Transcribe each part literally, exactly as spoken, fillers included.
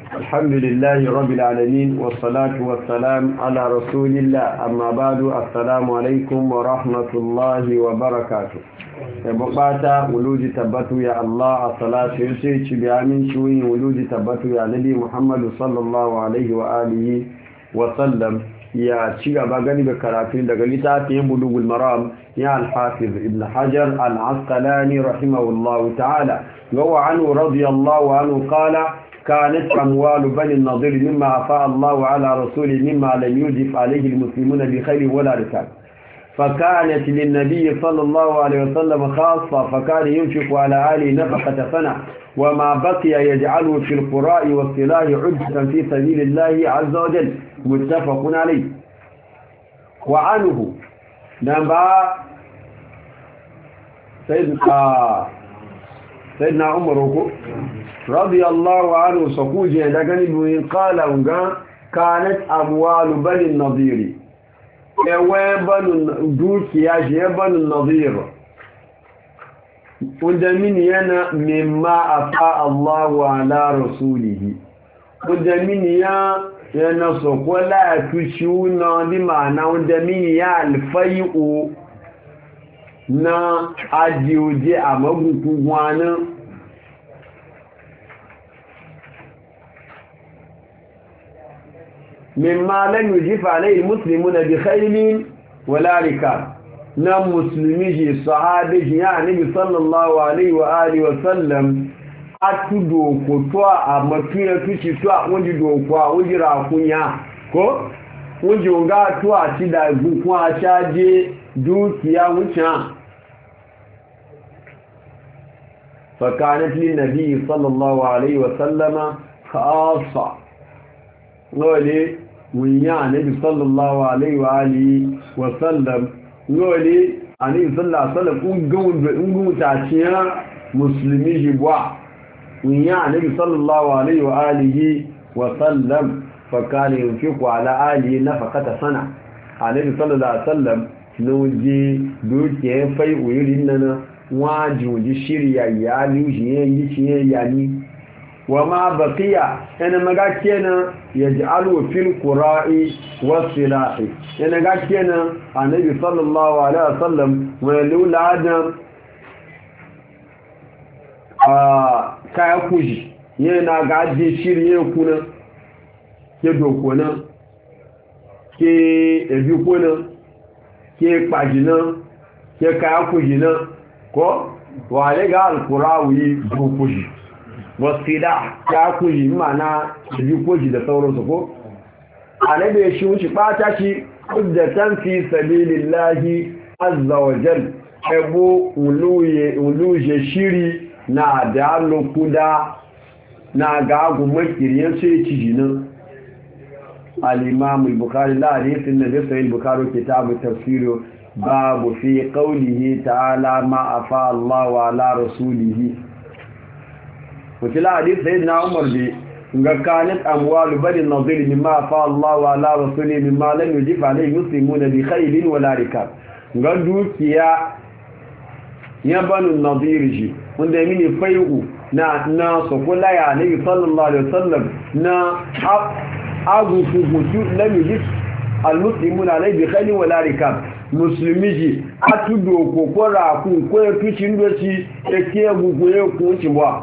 الحمد لله رب العالمين والصلاة والسلام على رسول الله أما بعد السلام عليكم ورحمة الله وبركاته بقاتا ولوج تبتو يا الله الصلاة يسير بأمين شوي ولوج تبتو يا نبي محمد صلى الله عليه وآله وسلم يا شيخ باغاني بكراتين daga littafin bulugul maram ya al-hafiz ibn hajar al-asqalani rahimahullahu ta'ala wa anhu radiyallahu anhu qala كانت أموال بني النضير مما أفاء الله على رسوله مما لم يجف عليه المسلمون بخير ولا ركاب فكانت للنبي صلى الله عليه وسلم خاصة فكان ينفق على آله نفقة سنة وما بقي يجعله في القراء والصلاح عدة في سبيل الله عز وجل متفق عليه. وعنه نبا سيدنا سيدنا عمر رضي الله عنه سكوجي دغني بوين قال انغا كانت اموال بني النضير ايوه بنو دوكيا جي بنو النضير وندمين ينا مما افاء الله على رسوله وندمين yana sokola tushuna bi ma'ana wandamini ya alfai'u na adiyoje a magunkun gwanin مما لم يجف عليه المسلمون بخيل ولا ركاب نم مسلمي صحابي يعني صلى الله عليه واله وسلم atudo ko to a matuya tuci to a wonji do ko a wonji ra kunya ko wonji nga to a ti da gun a chaje dukiya wucin fa kanat lin nabi sallallahu alaihi wasallam khassa wale wunya annabi sallallahu alaihi wa alihi wa sallam ngole annabi sallallahu alaihi wa sallam ungun ungun ta ciya muslimi jibwa wunya annabi sallallahu alaihi wa alihi wa sallam fa kana yunfiqu ala alihi nafaqata sana annabi sallallahu alaihi wa sallam noji duke fai uyirin nan wajuji shirya ya liuji yi ciye yani وما بقي انا مغاكينا يجعلوا في القراء والصلاح انا غاكينا النبي صلى الله عليه وسلم ولولا ادم اه كاي كوجي yana gaje shirye kuna ke dokona ke ebikona ke pajina ke kaya kujina ko wale ga alqurawi dokuji wasida ya kuji mana da koji da sauransu ko annabi shi wuce bata shi uddatan fi sabilillahi azza wa jal ebo uluye uluje shiri na da lokuda na ga gumakiriyan sai cijinin al-imam al-bukhari la hadithin nabi sahih al-bukhari kitab at-tafsir babu fi qawlihi ta'ala ma afa Allah wa ala rasulihi وتلا حديث سيدنا عمر دي كانت اموال بني النضير مما فا الله على رسوله مما لم يجف عليه المسلمون بخيل ولا ركاب غدوكيا يا بني النضير جي wanda mini fai'u na na sokola ya nabi sallallahu alaihi wasallam na agu fugutu lam yujif almuslimuna alai bi khayl wala rikab muslimiji atudo kokora ku ko tuci ndoci eke gugu e ku ciwa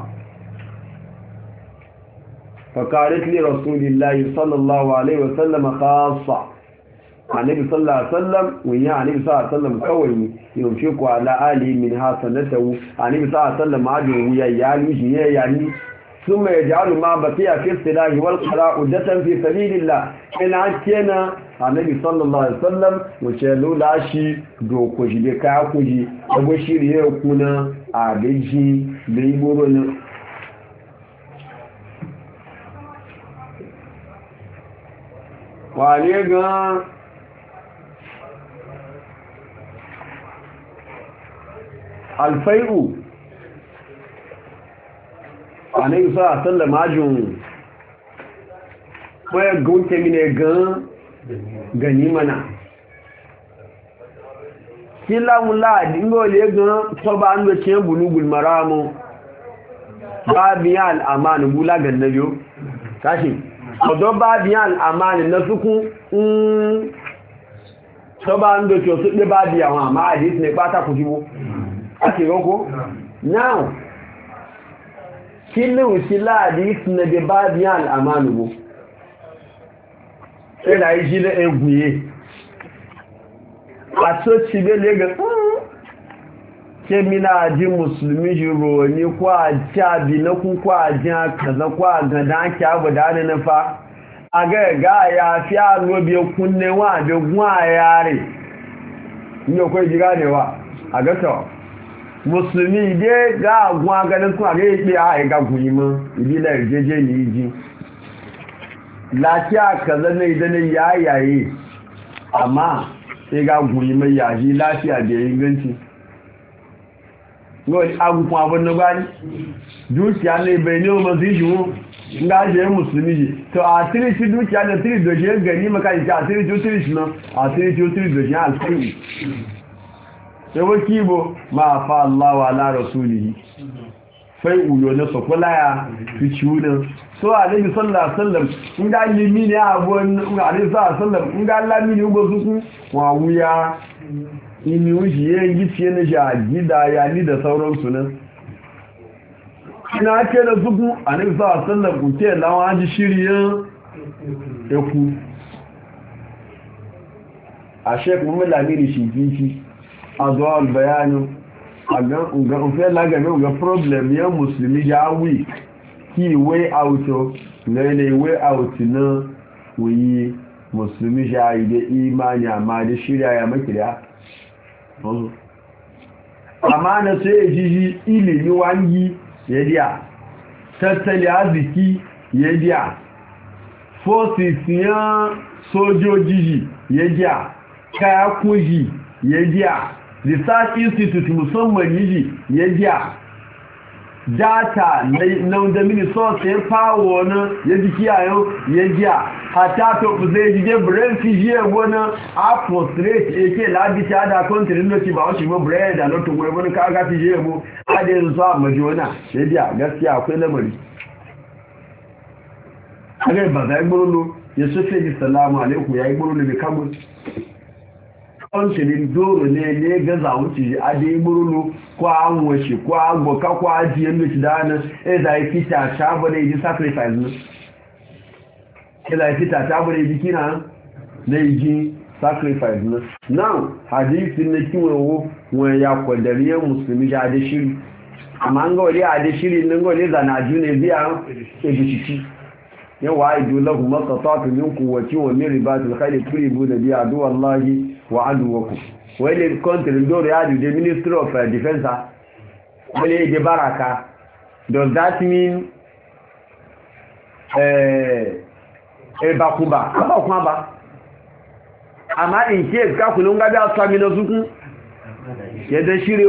فقالت لي رسول الله صلى الله عليه وسلم خاصة النبي صلى الله عليه وسلم ويا النبي صلى الله عليه وسلم كوي يمشيك على آله من حسنته النبي صلى الله عليه وسلم عاد ويا يعني يعني ثم يجعل ما بقي في السلاح والقراء عدة في سبيل الله إن عكينا النبي صلى الله عليه وسلم وشلو لاشي دوكوجي بكاكوجي وبشير يكون عبجي بيبورنا wale gan alfai'u a na yi sa a sallama ajin kwaya gunke mine gan gani mana kila mula dingole gan to ba an wace bulugul maramu babiya al'amanu bula gannajo kashi odo ba bi al-amani na suku mm to ba ndo to su de ba bi àwọn ama hadith ne pata ku jiwo ati roko now kinu sila hadith ne de ba bi al-amani bo e la yi le eguye aso ti be le ga kemina ji musulmi jiro ni kwa jabi na kun kwa jan kaza kwa gada ki abu da ne fa aga ga ya fi alobi kunne wa be gun ayare ni ko jiga ne wa aga to musulmi de ga gun aga ne kun aga yi a ga gun yi mo ibi la jeje ni ji lafiya kaza ne idan ya yayi amma sai ga gun yi mai yaji lafiya da inganci lórí agbùnkùn àbọ̀nàgbáni dúkìá ní ibẹ̀ ní ọmọ sí ìṣòwò ńgá jẹ́ mùsùlùmí yìí tó àtírí sí dúkìá ní tírí ìdòjì gẹ̀ ní mẹ́ka ìṣẹ́ àtírí tí ó tírí ṣùnà àtírí tí ó tírí ìdòjì àtírí ewé kí ibò máa fa aláwọ̀ alárọ̀sù yìí fẹ́ ìwúlò ní sọ̀pọ̀láyà fi ṣíwú náà so àdébí sọ́lá sọ́lá ńgá límí ní àbọ̀ àdébí sọ́lá ńgá lámí ní ugbó sukú wọn àwúyá ini wuce yin gici na jagida ya ni da sauransu nan ina ke da zuku a nufi sa sallar kuke lawa ji shiryen eku a shekun mulamiri shigici a zuwa albayanin a ga ofe lagame ga problem yan musulmi ya wi ki way out na ne way out na wuyi musulmi ya yi da imani amma da shirya ya makira amma na sai jiji ilimi wangi ya diya tattali arziki ya diya forces yan sojoji ya diya kaya kuji ya diya research institute musamman yiji ya diya data na wanda mini source ya fawo na ya ji kiyayen ya diya hata to zai jide brain fiji wani a frustrate yake labi ta da kontirin da ci ba wasu ma brain da lotun wai wani kaga fiji yabo a da yanzu a majona ya diya gaskiya akwai lamari agai ba zai gburu ya sufe ji salamu alaikum ya yi gburu mai kamun kontirin doro ne ne gaza wuce a da yi gburu ko an washe ko an gboka ko ajiyar da ci da hannun ya zai fita shaba da yi sacrifice ne kila fita ta bude jiki na na yi sacrifice na now hadisin na kiwowo wani ya kwadariyar musulmi ya da shiri amma an gauri a da shiri nan gauri zana june biya ebishici yawa idu lahu masatatu min kuwaci wa min ribatul khayli turibu da biya adu wallahi wa aduwaku wani country doro ya juje ministry of defense wani ya baraka does that mean eh ẹ̀bàkùnbà àbàkùn àbà àmá ìṣẹ́ ìkákùnlé ń gábí àtàmì lọ súnkún yẹ́dẹ̀ ṣíre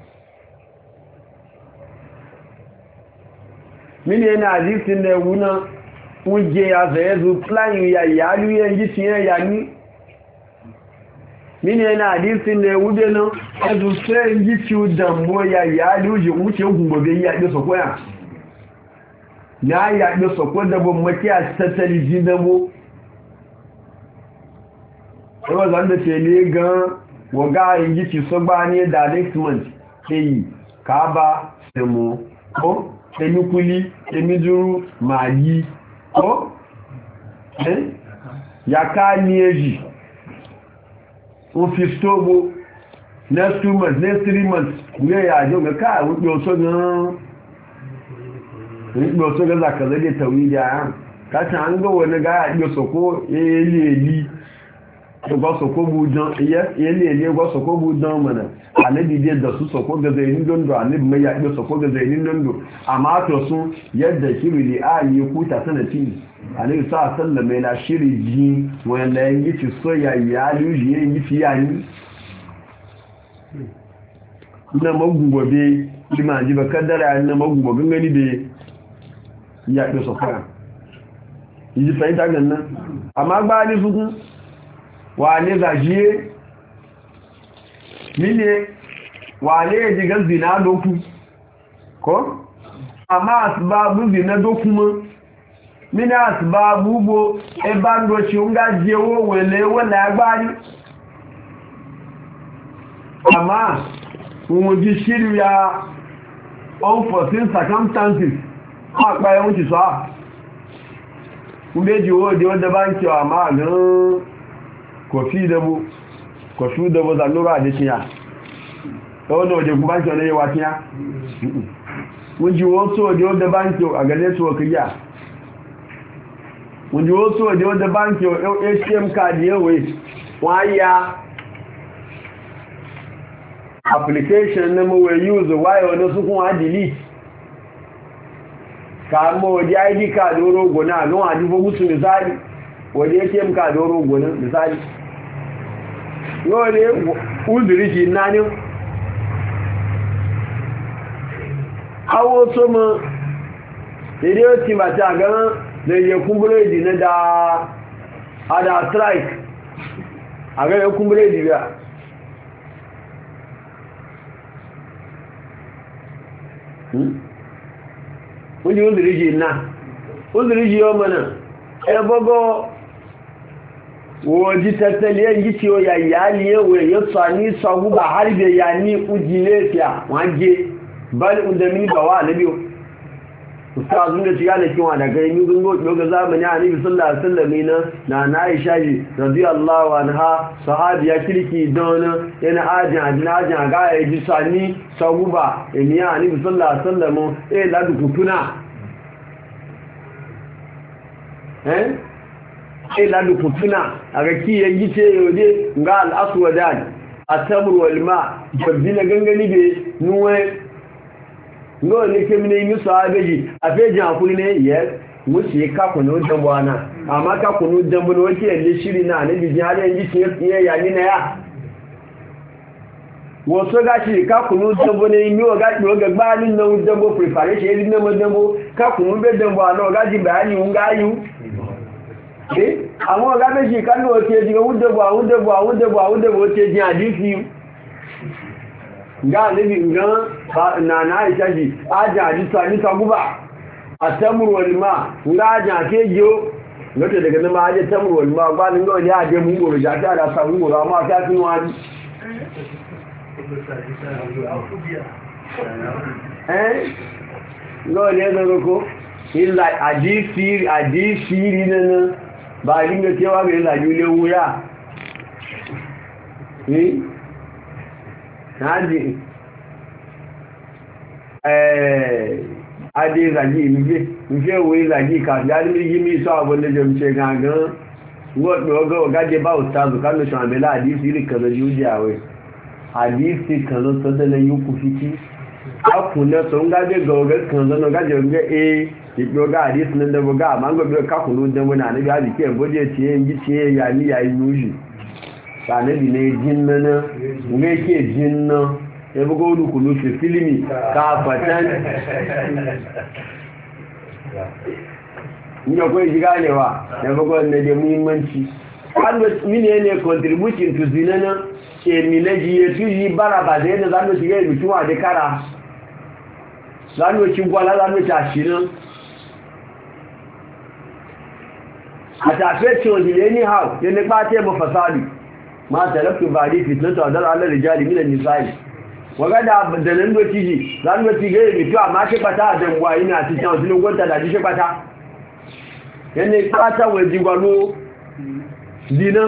mini ẹni àdísí lẹ́wú náà ń jẹ àzẹ̀ẹ́zù pláyìn ya ìyálú yẹn jí sí ẹ̀yà ní mini ẹni àdísí lẹ́wú dé náà ẹzù fẹ́ jí tí ó dàmbó ya ìyálú jì ń ṣe gùn gbogbo yí àgbé sọ̀kọ́ yà na yaɗe sako da bambaki a tattali jinabo yau zan da tele gan waga yin gici so ba ne da next month ke yi ka ba semo ko emikuli emiduru magi ko eh ya ka niyeji office tobo next two months next three months ne ya jo ga ka wuce so gan ìgbò tó gẹ́zà kẹ̀lẹ́ dé tàwí ìdí àyàn káàkiri à ń gbọ́wọ́ ní gáyà ìgbò sọ̀kó èlé-èlé ẹgbọ́sọ̀kó bú dán mọ̀nà àníbìdí dọ̀sú sọ̀kó gẹ́zà ìní dọ́ndọ̀ àníbìmẹ́yà ìgbò sọ̀kó gẹ́zà ìní dọ́ndọ̀ àmá àtọ̀sún yadda shiri lè áàyè kú tàtànà tí àníbì sọ́ àsẹ́lẹ̀mẹ́ na shiri jí wọn lẹ́yìn yìí ti sọ ya ìyáálú yìí fi yà ní na magungobe lima ji ba kaddara na magungobe gani da ya ɗe sọ̀kọ́rà ìdí fẹ̀yìntà gẹ̀nà àmá gbá ní fúnkún wà ní zàjíyé nílé wà ní èdìgán zìnà lókú kọ́ àmá àtìbá bú zìnà dókún mọ́ mini asbabu bo e bando chi unga jewo wele wala agbari ama wọ́n ṣírí ya unforeseen circumstances àpá ẹ̀hún ti sọ á méjì owó di wọ́n bá ń kí ọ àmá gan kò fí ìdẹ́bò kò fí ìdẹ́bò zàlórà àdéṣíyà ẹwọ́n náà jẹ́ kúbá kí ọ lẹ́yẹ wá kí á wọ́n jí wọ́n tó di wọ́n bá ń kí ọ àgẹ́lẹ́ tó ọkọ̀ yà wọ́n jí wọ́n tó di wọ́n bá ń kí ọ A T M card yẹ́wẹ́ wọ́n á ya application na mawa use wayo na su kuma delete ka mo waje I D card oro gona no a dufo musu misali waje A T M card oro gona misali yo ne uzuri shi nani awo so mo ide o ti bata gan le ye kumbure di na da ada strike aga ye kumbure di ga wọ́n ó lè rí náà ó lè rí ọmọ náà ẹgbọ́gọ́ wọ́n jí tẹ́tẹ́lẹ̀ yìí tí ó yà yà ní ẹwẹ̀ yóò sọ ní sọgbúgbà harbẹ̀ yà ní ujìlẹ́fẹ́ wọ́n jẹ́ bali undami ba wa nabi ustazun da shiga da kiwa daga yin gungo ga zamani annabi sallallahu alaihi wasallam na na Aisha radiyallahu anha sahabiya kirki don yana ajin ajin ajin ga ya ji sani saguba emiya annabi sallallahu alaihi wasallam eh la du kutuna eh eh la du kutuna aga ki yayi ce yode ga al aswadan atamr wal ma jabdina gangani be nuwe ngo ne ke mine mi so abeji afeji akuri ne yes mu ci ka kunu dambo ana amma ka kunu dambo no ke le shiri na ne bijin har yanzu ci ye ya ni na ya wo so ga ci ka kunu dambo ne mi o ga do ga gba ni no dambo preparation ni mo dambo ka kunu be dambo ana ga ji bayani un ga yu eh àwọn ga beji kan no ke ji go dambo àwọn dambo àwọn dambo àwọn dambo te ji hadisi ga nabi ngan na na Aisha ji aja ji tsani ta guba atamru wal ma ngaja kejo ngote daga nan ma aje tamru wal ma ba ni ngoli aje mun goro ja ta da sa mun goro ma ta tinu wani eh ngoli ne ko illa aji siri aji siri nan ba ringa cewa ga illa jule wuya eh Nadi eh ade zaji mi mi we zaji ka dari mi mi so abon de jom che gangan ngodo go gaje ba ustaz kan no shamela hadisi ri kan juji awe hadisi kan to de le yuku fiti akuna so ngaje go ga kan no gaje nge e ibo ga hadisi nan da boga ma ngo ka kunu de wona ne ga di ke boje tie ngi tie ya ni ya yuji sanabi ne jinnana ne ke jinna ya buga wani kulu fi filimi kafatan ya kwai ji ganewa ya buga wani da muhimmanci mine ne contributing to zinana ke minaji ya tuyi bara ba da yadda zanen shiga yi mutuwa da kara zanen cin gwala zanen tashirin a tafe ce wajen anyhow ya nípa tẹ́ bọ̀ fasadi ma taraktu ba'di fitnatu adar ala rijali min an-nisa'i waga da danan do tiji zan do tige mi to amma ke bata da ngwa ina ti tan tinu gonta da ji bata yanne pata waji gwalo dina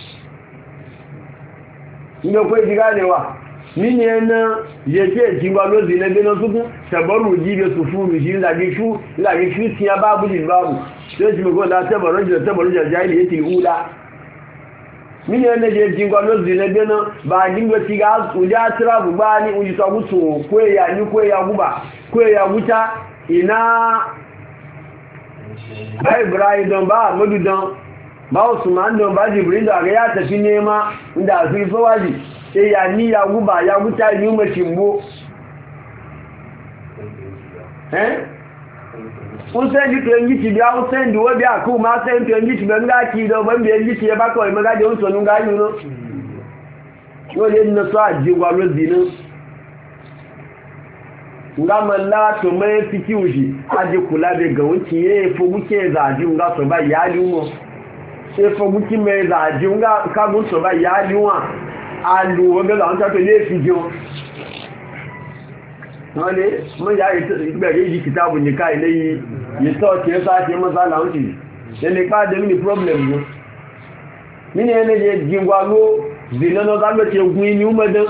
ino ko diga ne wa nini na yeke jingwalo dina dina suku tabaru jibe sufu mi jin la gishu la gishu ti babu din babu sai ji go da tabaru da tabaru da jahili yake ula mini wanda je jingwa lozi na bena ba jingwa tiga uja tira buba ni uji ta gutu kwe ya ni kwe ya guba kwe ya guta ina ba Ibrahim don ba Ahmadu don ba Usman don ba Jibril da ga ya tafi nema inda su yi fawaji sai ya ni ya guba ya guta ni mashimbo eh usendi to ngiti bia usendi wo bia ku ma sendi to ngiti be nga ki do ban be ngiti e ba ko me ga de unso nu nga yu no no le no so aji wa lo dinu nga malla to mai fiki uji aje kula da ga wuci ye fo muke zaji nga to ba yali mo e fo muke mai zaji nga ka gun to ba yali wa alu obe la nta to le fi jo wale mun ya yi ba yi kitabu ni kai ne yi to ke sa ke masala wuci ne ka da mini problem yo mini ene je jingwago zinano da lo te gun ni umadan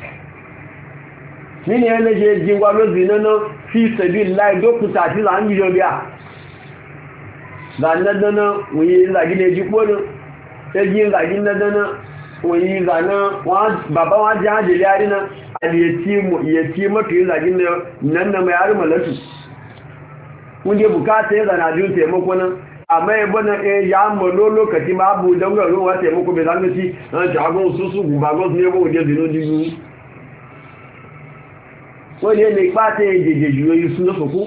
nini ene je jingwago zinano fi sabilillah dokuta ti la ngi jobia zanadana wi la gine ji pono te ji la gine dana wi zana wa baba wa jaje yari na aliyetimu yetimu to la gine nan na mai yar malatu mun je bukata ya zana ju taimako nan amma ya bana e ya malo lokaci ma abu don ga ruwa taimako bai zanga ci an jagon su su guba gos ne bo je dino digu wọ́n lè lè pàtẹ èdèdè jùlọ yìí sún lọ́fọ̀kú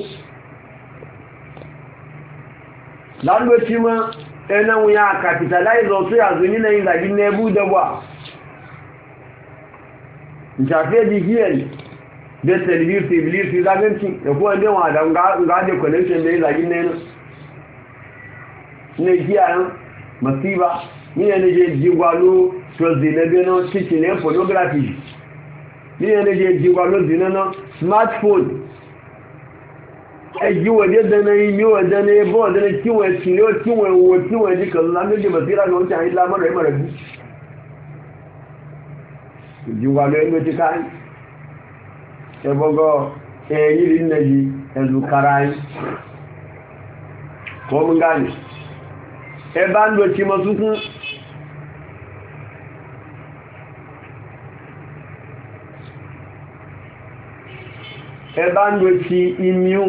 lálùwẹ́tí mọ́ ẹnà wọn yà capitalize ọ̀tọ́ yàzò nínú ìlàjí ní ẹbú dẹwà ìṣàfẹ́ di hìẹ̀lì bẹ́ tẹ̀lifíṣì ìbìlíṣì lágbẹ́ntì ẹ̀kọ́ ẹgbẹ́ wọn àdá ǹgáàdẹ̀ connection lè ìlàjí nínú ní ìkíyàn masiba ní ẹni jẹ́ jíwá ló tọ́sí lẹ́gbẹ́ náà títì ní pornography ní ẹni jẹ́ jíwá ló dì náà smartphone ẹjí wọ̀dé dẹ̀nà inú ọ̀dẹ́nà ẹbọ́ ọ̀dẹ́nà tí wọ́n ti lé tí wọ́n wo tí wọ́n jí kàlù lámẹ́jì masiba ní oúnjẹ àìlá mọ́rẹ̀ mọ́rẹ̀ bú jíwá ló ẹgbẹ́ ti káyí ẹbọ́gọ́ ẹ̀yí rí nẹ́jì ẹ̀lú karáyí kọ́ mú gáàlì ẹbá ń lọ tí mọ́ túnkún ẹbá ń lọ tí imiú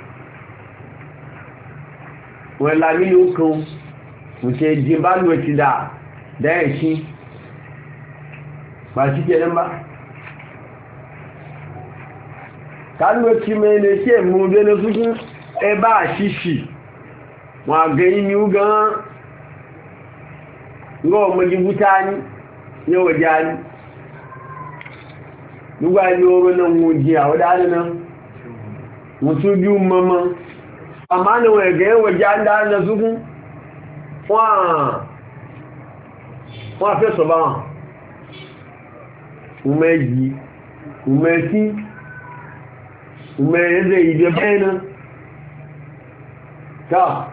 wẹ̀lá nínú kan òṣè jí bá ń lọ tí dà dáẹ̀kí pàtí kí ẹ̀lẹ́mbá ká ń lọ tí mẹ́rin tí ẹ̀mú bẹ́ẹ̀ túnkún ẹbá àṣíṣì wọn àgẹ́ imiú gan-an ngo maji butani ne wajani duga ni oro nan mujiya wadana nan mutu biyu mama amma ne wa ga wajan da na zugu wa wa fe so ba umeji umesi umeze ide bena ta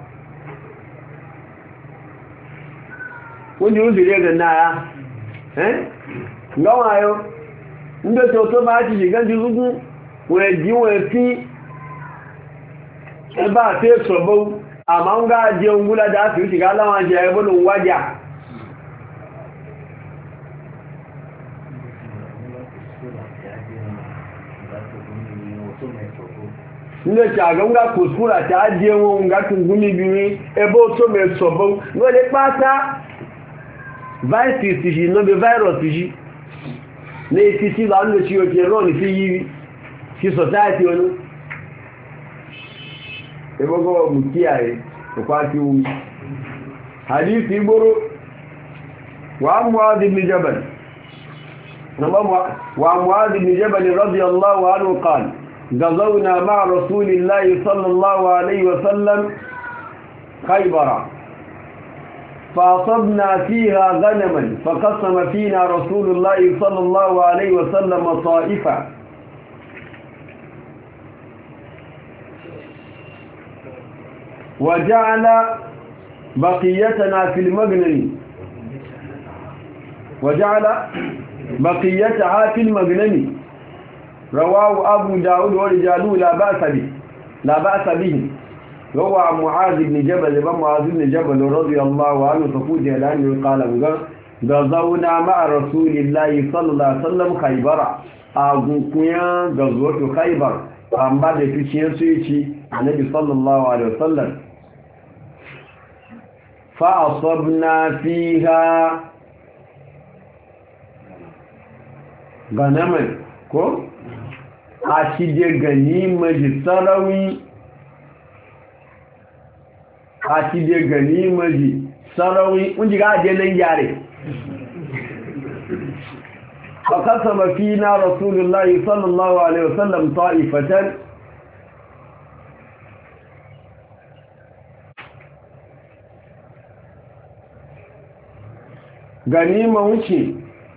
wọ́n yóò zèrè ẹgbẹ̀ náà ẹ́ lọ́wọ́ ayọ́ nígbẹ́ tí ó tó bá ti ṣìgán ti lúgún wọ́n ẹ̀dí wọ́n ẹ̀fí ẹbá àti ẹ̀sọ̀bọ́ àmá ń gá jẹ ohun ládá sí ìṣìgá láwọn jẹ ẹgbọ́n lòun wájà nílẹ̀ tí àgbọ́ngá kò súnra tí á jẹ ohun gá tún gúnmí bí rí ẹbọ́ tó mẹ́sọ̀bọ́ wọ́n lè pátá virus yìí náà bí virus yìí ní ìfí sí láàrín òṣì òkè rán ní sí yìí sí society ọ̀nà ẹgbọ́gbọ́ mú kí ààrẹ ọ̀pá tí ó mú hadithi gbóró wà Mu'adh ibn Jabal wà Mu'adh ibn Jabal radiyallahu anhu qala غزونا مع رسول الله صلى الله عليه وسلم خيبر فأصبنا فيها غنما فقسم فينا رسول الله صلى الله عليه وسلم طائفة وجعل بقيتنا في المغنم وجعل بقيتها في المغنم رواه أبو داود ورجاله لا بأس به لا بأس به روى معاذ بن جبل بن معاذ بن جبل رضي الله عنه تقول جلانه قال غزونا مع رسول الله صلى الله عليه وسلم خيبر أغنقيا غزوة خيبر أم بعد فيشين سيشي النبي صلى الله عليه وسلم فأصبنا فيها غنما كو أشيد غنيمة سراوي àti dé gani méjì sọ́rọ̀wí ń jí gáàjẹ́ ní yàrẹ̀ فقسم فينا رسول الله صلى الله عليه وسلم طائفة ganima wuce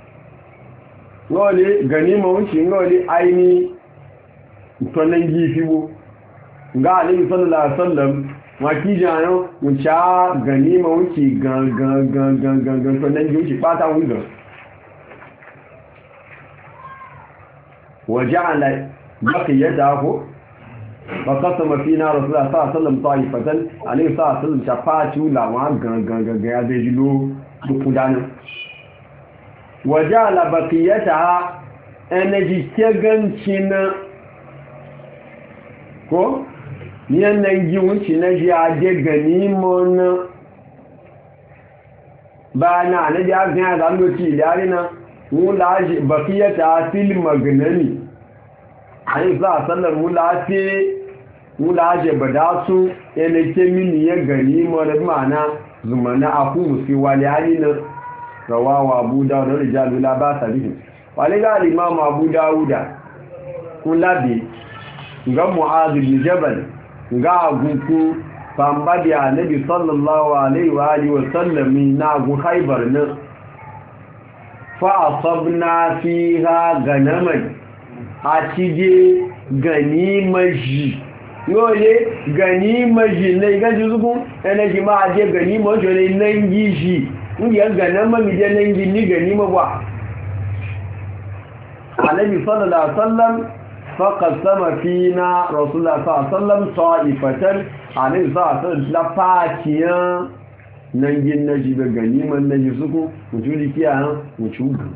ngole ganima wuce ngole aini tonan gifibo ga alayhi sallallahu alaihi wasallam waki jayo wuce ganima wuce gan gan gan gan gan gan tonan gifibo pata wuga وجعل بقيته فقسم فينا رسول الله صلى الله عليه وسلم طائفة عليه صلى الله عليه وسلم شفاعته لما غغغغ يا بيجلو دكودان وجعل بقيتها انجي تغنچين ko yannan giwunci na ji a je ganimon ba na na ji a ganya da lokaci da rina mulaji bakiyata fil magnani ai za sallar mulafi mulaje badasu ene ke mini ya gani mo da mana zumana aku musi waliyani na rawawa abu dawud da rijalu la ba sabihi wale ga imam abu dawud kulabi ga muaz bin jabal ga gunku fambadi annabi sallallahu alaihi wa alihi wa sallam na gu khaybar na fa'asabna fiha ganaman a cije ganimaji yole ganimaji na igaji zuku ẹnẹ́jì máa jẹ́ ganimaji ne nan gishi inda ganama mi jẹ́ nan gini ganima ba Ànábì sallallahu alaihi wasallam faqasama fina rasulullah sallallahu alaihi wasallam ta'ifatan Ànábì sallallahu alaihi wasallam la fatiyan nan gin na ji ga ganiman na ji suku mutuli kiyayen mutugu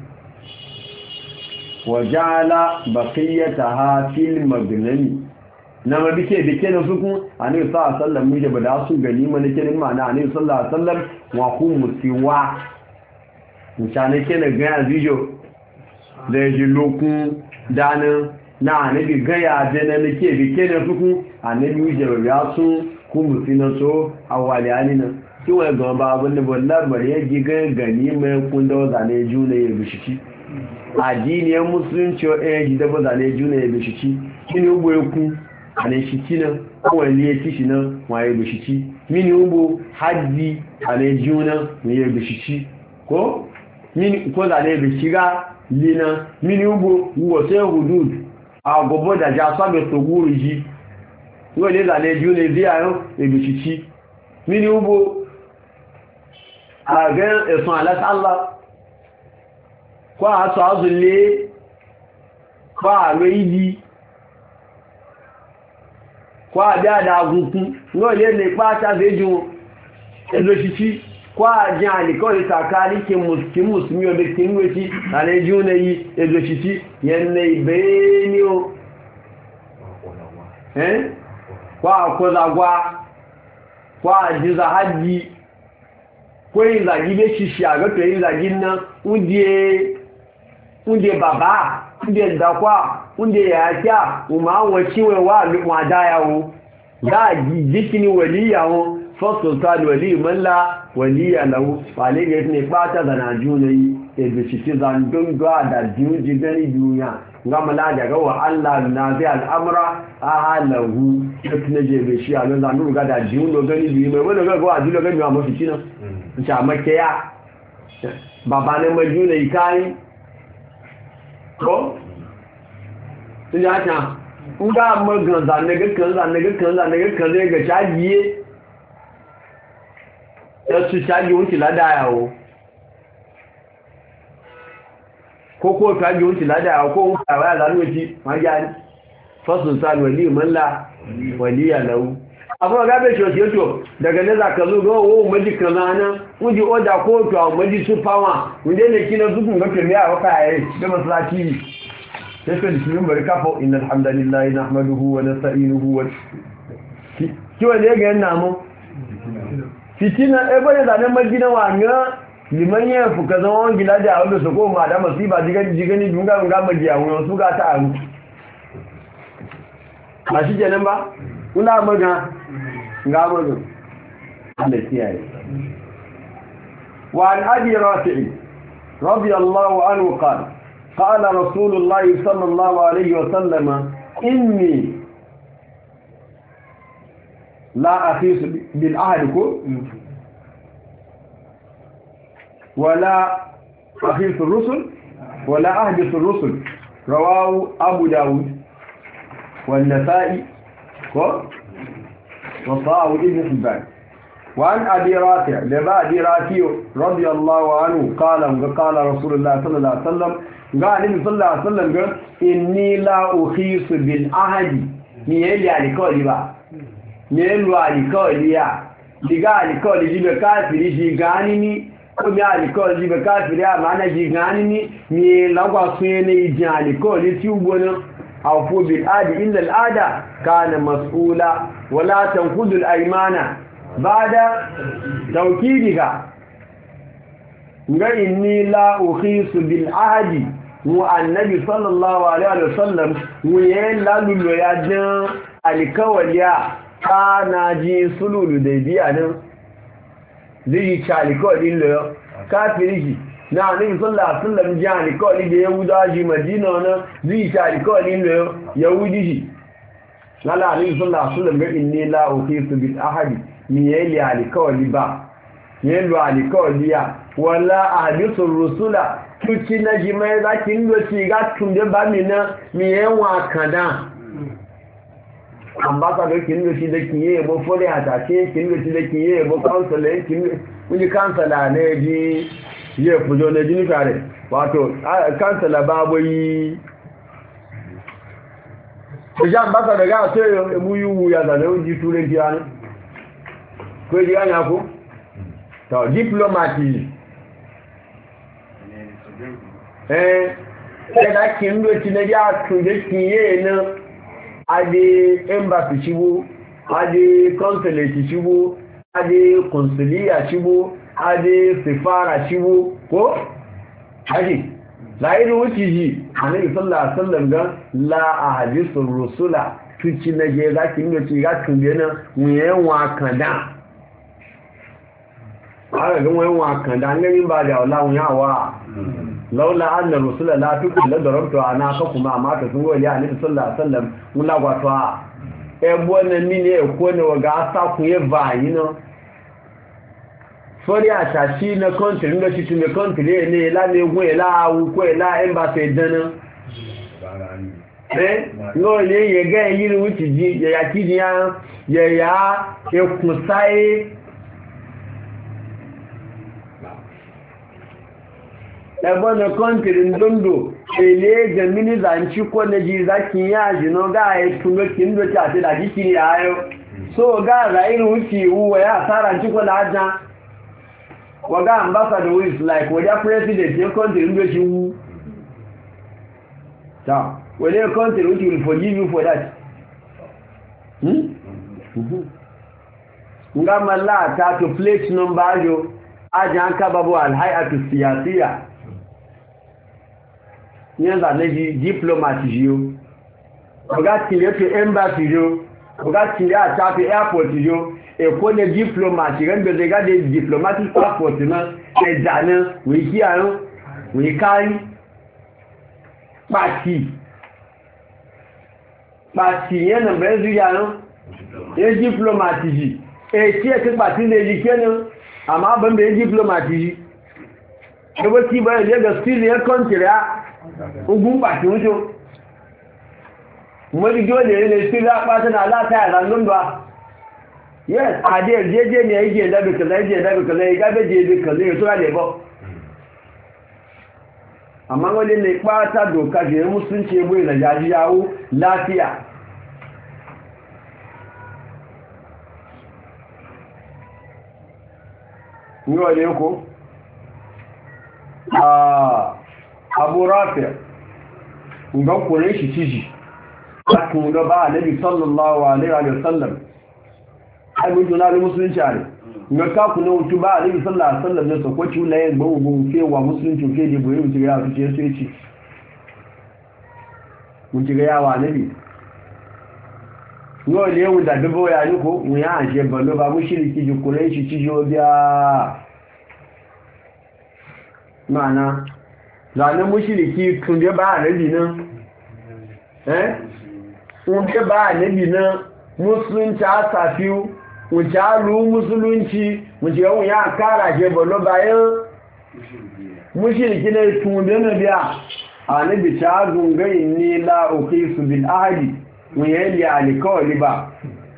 wa ja'ala baqiyataha fil magnani na ma bike bike na suku annabi sallallahu alaihi wasallam muje bada su ganima ne kenan ma'ana annabi sallallahu alaihi wasallam wa ku musiwa mutane kenan ga video da ji lokun dana na annabi ga ya da na nake bike na suku annabi muje ya su ku musina so awali alina tí wọ́n gan bá abúnnibọ̀ lábàrí ẹgbí gani mẹ́kún dọ́wọ́ zane juna ya bishiki àdíniyar musulunci ẹgbí dọ́wọ́ zane juna ya bishiki mini ugbo ekun a na shiki nan kowai liye tishi nan wa ya bishiki mini ugbo hajji a na juna ya bishiki ko zane bishiga lina mini ugbo wasu ya hudud a gobo da ja sabe toguru ji wọ́n lè zane juna ya bishiki mini ugbo àgẹ́ ẹ̀sùn àlátàlá kọ́ àtọ́ àzùlé kọ́ àrẹ ìdí kọ́ àbẹ́ àdàgùnkún náà lè lè pàtà fèjì wọn ẹlòṣìṣí kọ́ àjẹ́ àlìkọ́ ìtàkà ní kí mùsùlùmí ọdẹ kí ń wéṣí àlẹ́jú ní yí ẹlòṣìṣí yẹnlẹ̀ ìbẹ̀ẹ́ ní o kọ́ àkọ́zàgbá kọ́ àjíza hajji ko yin zagi be shishi a gato yin zagin nan unde baba unde dakwa unde yaya umma wace wa wa dayawo da jikini waliyawo fasultan wali malla waliya lahu wale ga ne bata da najunai e be shishi zan don ga da juji gani duniya ngama la daga wa Allah na fi al'amra ahalahu tukne je be shi a nan zan ga da juno gani bi mai wanda ga wa juno gani ma mafi kina ṣàmọ́kẹ́ yá bàbá ní mọ́jú ní ìkáyí kọ́ tí yá ṣá ń gá mọ́gàn zànẹ́gẹ́kan zànẹ́gẹ́kan zànẹ́gẹ́kan zẹ́ gẹ̀ ṣáàjíyé ẹ̀sù ṣáàjí oúnjẹ ládáyàwó kókó ṣáàjí oúnjẹ ládáyàwó kó ń pàwẹ́ àlánúwẹ́tí wọ́n yá fọ́sùn sáà wẹ̀lí ìmọ́lá wẹ̀lí àlàwó abuwa gabe shoto daga neza ka zo ga wo maji kanana muji oda ko to a maji su fama munde ne kina zukun ga kemi a waka yayi da masallaci sai fa dishin barka fa innal hamdalillahi nahmaduhu wa nasta'inuhu wa kiwa ne ga yana mu fitina e bane da nan majina wanga liman ya fuka zaman gilaje a wanda su ko ma da masiba jigan jigani dunga ga majiya wani su ga ta aru ba shi kenan ba kula maga ga maga Allah kiyaye wa an abi rafi'i radiyallahu anhu qala قال رسول الله صلى الله عليه وسلم إني لا أخيص بالعهد ولا أخيص الرسل ولا أحدث الرسل. رواه أبو داود والنسائي وصححه ابن حبان. وعن أبي رافع لبا أبي رافع رضي الله عنه قال قال رسول الله صلى الله عليه وسلم قال النبي صلى الله عليه وسلم قال إني لا أخيص بالعهد نيلي على كل با نيلو على كل يا diga alikoli jibe kafiri jigani ni ko mi alikoli jibe kafiri amana jigani ni mi lagwa sunne ijin alikoli ti ubona awfu bil adi illa al ada kana mas'ula wala tanqudu al aymana ba'da tawkidiha nga inni la ukhisu bil ahdi wa annabi sallallahu alaihi wasallam wa yalla lullo ya dan alikawaliya kana ji sululu da biya nan zai ci alikawalin lo kafiri na annabi sallallahu alaihi wasallam ji alikawali da yahuda ji madina nan zai ci alikawalin lo yahudi ji lalla annabi sallallahu alaihi wasallam ga inni la ukhisu bil ahdi mi yali alikawali ba yelo alikawaliya wala ahdisu rusula tuci na jimai za ki ndo ci ga tunde ba mi na mi yawa kada ambassador ki ndo ci da ki ye bo fore atache ki ndo ci da ki ye bo councilor ki ndo councilor ne ji ye fujo ne jini kare wato councilor babo yi ja ambassador ga so e mu yu ya da ne ji ture ji an ko ji anya ko to diplomati eh da kin do ti na ya tunje kiye na ade embassy shibu ade consulate shibu ade consulia shibu ade safara shibu ko haji la iru wuciji annabi sallallahu alaihi wasallam ga la ahadisu rusula tuci na je za kin do ti ga tunje na muyewa kanda ara ga muyewa kanda ngani ba da Allah yawa laula anna rusula la tukul la darabtu ana ka kuma amma ta sun gole annabi sallallahu alaihi wasallam mula gwatwa e bona mi ne ko ne waga sa ku ye bayi no sori ata shi na country ndo shi tun country ne la ne gwe la wu ko la embassy dana eh no le ye ga yiri wuti ji ya kidiya ya ya e kusai ẹgbọ́n na kọ́ntìrì ndóndò èlé gẹ̀mínì zàncí kọ́ na jí zákì yá jìnà gáà ẹ̀tún lókè ndókè àti ìdàjí kiri ayọ́ so gáà ráyìn wùkì ìwúwẹ̀ yá sára jí kọ́ lájá wọ́gá ambassador who is like wọ́dá president yẹ kọ́ntìrì ndókè wú ta wọ́dá kọ́ntìrì wùkì will forgive you for that nga malla ta to plate number ajo ajan kababu alhayatu siyasiya yẹn zà lẹ́jì diplomat yíó ọgá tìlẹ̀ tó embassy yíó ọgá tìlẹ̀ àtàkì airport yíó èkó ní diplomat rẹ̀gbẹ̀rẹ̀ gáde diplomatic passport náà ẹ̀dà náà wèé kí àrùn wèé kárí pàtì pàtì yẹn nà bẹ̀rẹ̀ sí àrùn yẹn diplomat yìí èkí ẹ̀kí pàtì lè yìí kẹ́ náà àmà bẹ̀rẹ̀ diplomat yìí ẹgbẹ́ tí bẹ̀rẹ̀ lẹ́gẹ̀ sílẹ̀ yẹn kọ́ntìrì ogun pàtí ń ṣó mọ́dí jí ó lè lè sí lápá tánà látàrí àrànlọ́ndọ́ yes àdé ẹ̀jẹ́jẹ́ ni ẹ̀jẹ́ ẹ̀dábìkẹ̀lẹ̀ ẹ̀jẹ́ ẹ̀dábìkẹ̀lẹ̀ ìgábẹ́jẹ́ ẹ̀dẹ́kẹ̀lẹ̀ tó rà lẹ́bọ́ àmá wọ́n lè lè pátá dòkàjẹ̀ musulunci ẹgbẹ́ ìrìnàjájíyàwó láfíà ní ọ̀lẹ́ kó abu rafi ga kure shi ciji akun da ba annabi sallallahu alaihi wa sallam ai mun tuna da musulunci ne ga ka ku ne wutu ba annabi sallallahu alaihi wa sallam ne so ko ci laye gbo gbo fe wa musulunci fe de boye wuce ya su ce su ci mun ci ga ya wa annabi no le wu da dubo ya ni ko mu ya anje balo ba mushriki ji kure shi ciji o biya mana zanen mushriki tun da ba annabi nan eh un da ba annabi nan musulunci a safiu un jalu musulunci mun je un ya kara je bolo bayan mushriki ne tun da na biya annabi ta zungai ni la uqisu bil ahdi mun yali alikawli ba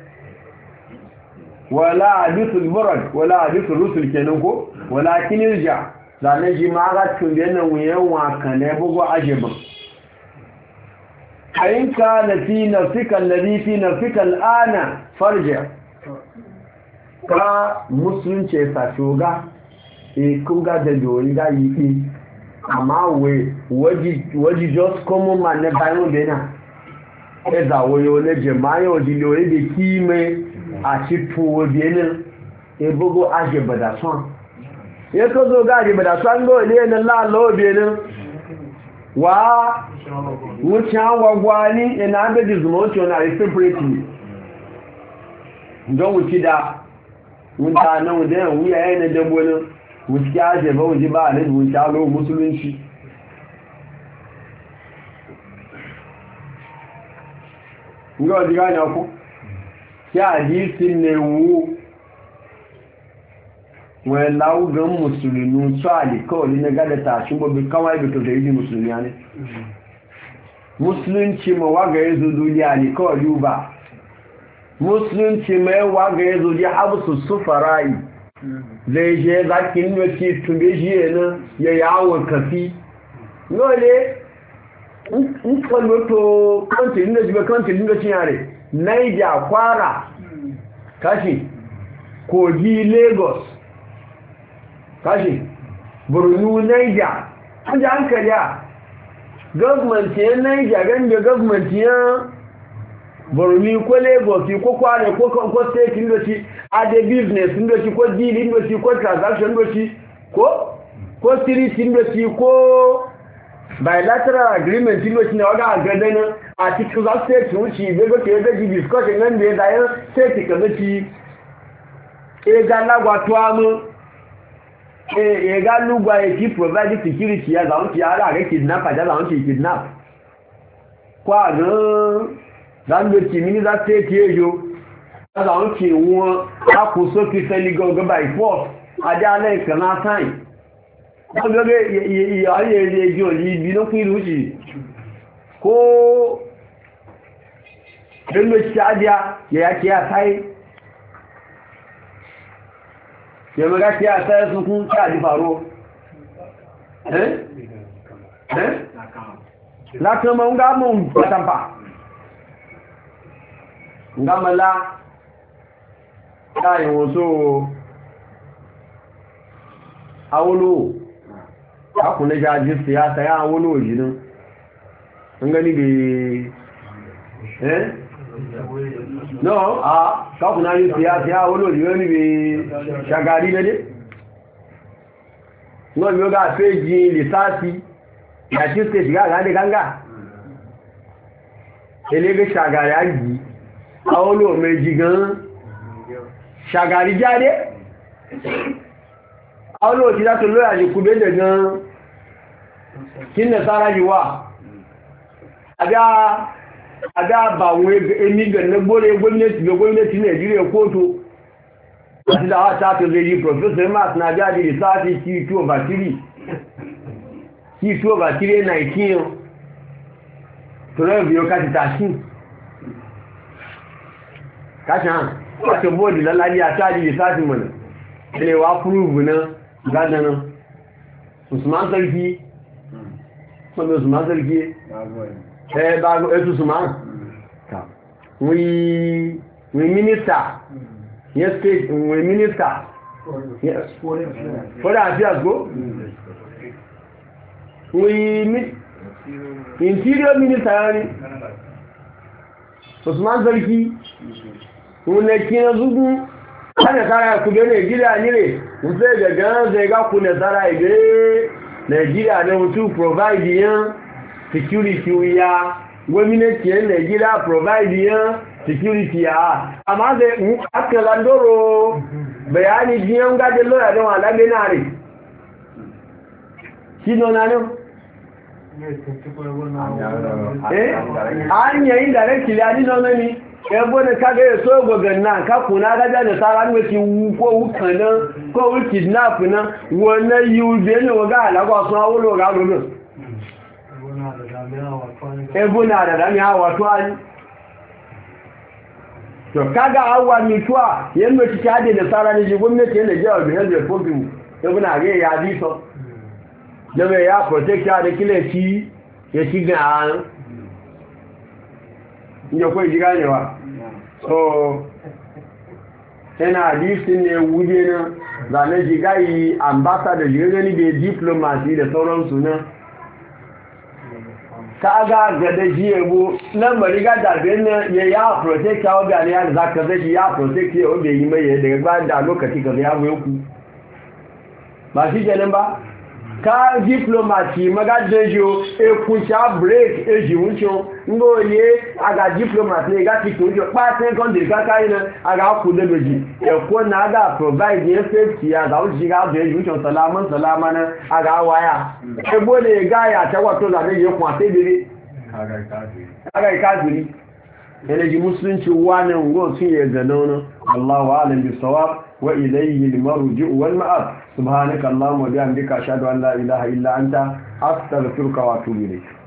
wala hadithul murad wala hadithul rusul kenan ko walakin irja zanen ji ma ga tun da nan wuyan wa kan ne bugu ajiban ayin ka na fi nafsika alladhi fi nafsika al'ana farja ka musulunci sa shoga e kuga da dori ga yi amma we waji waji just common man ne bayan da na e za woyo ne jama'a waji lori da kime a cikin wajenin ebogo ake badason ya ka zo gaji badason ga wale na lalawa benin wa wucin wagwani yana agaji zumunci wani aristocracy don wuci da wuta nan wuda yan wuya yana dabonin wuci ya ce ba wuci ba a nan wuci alo musulunci ga wajen gani ako kí àdísí lè wó wọ́n láwùgán mùsùlùmí tó àlìkọ́ ní gádẹta ṣúgbọ́ bí káwọn ibi tó tẹ̀ ìdí mùsùlùmí á ní musulunci ma wága ya zo duniya àlìkọ́ yóò bá musulunci ma ya wága ya zo dí abusu sufara'i zai je zaki nuna ce tumbe shi yana ya yawon kafi nole in kwalloto kwanci nuna jibe kwanci nuna cin yare Niger Kwara kashi Kogi Lagos kashi Borno Niger an ji hankali a government ya Niger ganda government ya Borno ko Lagos ko Kwara ko ko state indoci a the business indoci ko deal indoci ko transaction indoci ko ko street indoci ko bilateral agreement indoci na waga agadana a cikin za su yi wuce bai ga ke gaji discussion nan da ya zayen sai ka zaci e ga lagwatuwa mu e ga lugwa ya ki provide security ya zaun ci ara ga kidnap da zaun ci kidnap kwa ga dan da ci mini za ta ke yo zaun ci won a ku so ki sai ligo ga by force ada le kana sai ko ga ya ya ya jo li bi no ku ruji ko don mai shadiya ya yake ya sai ya maga ke ya sai sun kun shadi faro eh eh la kama nga mun batampa nga mala kai woso awolo akune jaji siyasa ya awolo jinin ngani be eh no ah ka kuna yi siyasa ya wolo ngani be shagari ne no yo ga feji lisasi ya ci stage ga ga de ganga elege shagari aji awolo meji gan shagari jade awolo ti da to lo ya ni kubende gan kinna sara yiwa ada ba wai emi ga na gbore gwamnati ga gwamnati Najeriya kotu wasu da wata ta zai yi professor mass na jadi research C two over three C two over three nineteen to rẹ̀ bí ó ká ti tàṣí káṣán wáṣẹ bóòdì lálàájí àtàjí research mọ̀nà ilẹ̀ wá púrùbù náà gádana Usman Sarki wọ́n Usman Sarki ẹ̀bá ẹ̀tù Usman wí mínísítà yẹ́ state wí mínísítà fọ́dá àti àgbó wí interior minister ni Usman Sarki wọ́n kí na zugun ana kara ku ga Nigeria ni re wọ́n sai ga gan zai ga ku na tsara ige Nigeria da mutu provide yan security ya gwamnati yan Nigeria provide yan security ya amma zai mu aka landoro bayani jiyan ga da lawyer da wala benare shi no na no eh an yayin da ran kilani non ni ebo ne ka ga so gogan na ka kuna ga da sara ni ti wu ko wu kan na ko wu kidnap na wona yu be ni wo ga la ko so awolo ga lo lo ebo na da da mi awa to ani to kaga awa mi tuwa yanda ti kade da sara ni ji gwamnati yana jawo da yanzu ko bi ebo na ga ya bi so da ya protect ya da kile ci ya ci ga inda kwai ji ganewa so yana hadisin ne wuje na zane ji gayi ambassador ji gani bai diplomasi da sauransu na ka ga gada ji yabo nan bari ga dabe na ya ya protect ya wabi ya da zaka zai ya protect ya wabi yi mai daga bayan da lokaci ga ya goyo ku ba shi kenan ba ka diplomati magadejo ekuncha break eji uncho ngoye aga diplomati ga ti tojo pa ten country ka kai na aga ku de beji e ko na aga provide the safety aga o ji ga de uncho salaman salamana aga waya e bo le ga ya ta wato da ne ku ate biri aga ka diri aga ka diri ele ji musulunci wani ngo sun ye ga nono Allahu a'lam bisawab wa ilayhi al-marji'u wal ma'ab subhanaka allahumma wa bihamdika ashhadu an la ilaha illa anta astaghfiruka wa atubu ilayk